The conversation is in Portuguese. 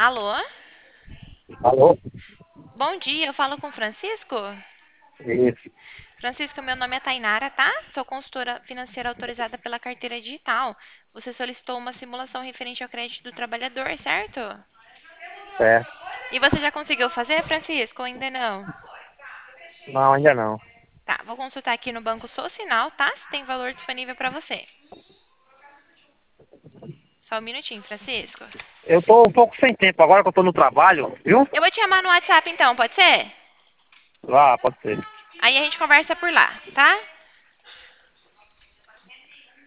Alô? Alô? Bom dia, eu falo com o Francisco? Isso. Francisco, meu nome é Tainara, tá? Sou consultora financeira autorizada pela carteira digital. Você solicitou uma simulação referente ao crédito do trabalhador, certo? Certo. E você já conseguiu fazer, Francisco, ou ainda não? Não, ainda não. Tá, vou consultar aqui no Banco Social, tá? Se tem valor disponível para você. Só um minutinho, Francisco. Eu tô um pouco sem tempo agora que eu tô no trabalho, viu? Eu vou te chamar no WhatsApp então, pode ser? Ah, pode ser. Aí a gente conversa por lá, tá?